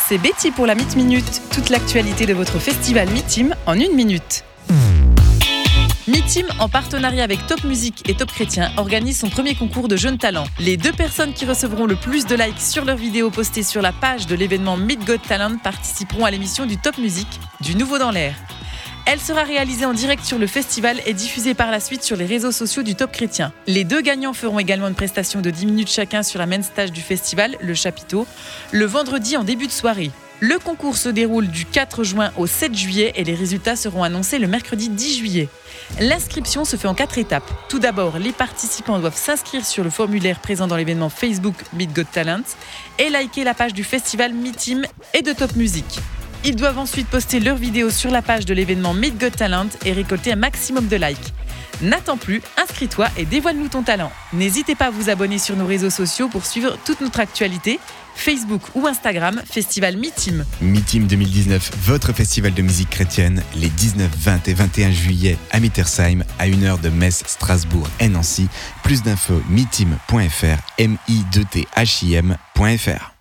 c'est Betty pour la Meet Minute. Toute l'actualité de votre festival Meetim en 1 minute. Meetim, en partenariat avec Top Music et Top Chrétien, organise son premier concours de jeunes talents. Les 2 personnes qui recevront le plus de likes sur leurs vidéos postées sur la page de l'événement Meet Got Talent participeront à l'émission du Top Music, du Nouveau dans l'air. Elle sera réalisée en direct sur le festival et diffusée par la suite sur les réseaux sociaux du Top Chrétien. Les 2 gagnants feront également une prestation de 10 minutes chacun sur la main stage du festival, le chapiteau, le vendredi en début de soirée. Le concours se déroule du 4 juin au 7 juillet et les résultats seront annoncés le mercredi 10 juillet. L'inscription se fait en 4 étapes. Tout d'abord, les participants doivent s'inscrire sur le formulaire présent dans l'événement Facebook Meet Got Talent et liker la page du festival Meetim et de Top Music. Ils doivent ensuite poster leurs vidéos sur la page de l'événement Meet Got Talent et récolter un maximum de likes. N'attends plus, inscris-toi et dévoile-nous ton talent. N'hésitez pas à vous abonner sur nos réseaux sociaux pour suivre toute notre actualité, Facebook ou Instagram, Festival Meetim. Meetim 2019, votre festival de musique chrétienne, les 19, 20 et 21 juillet à Mittersheim, à 1 heure de Metz, Strasbourg et Nancy. Plus d'infos, meetim.fr, midthim.fr.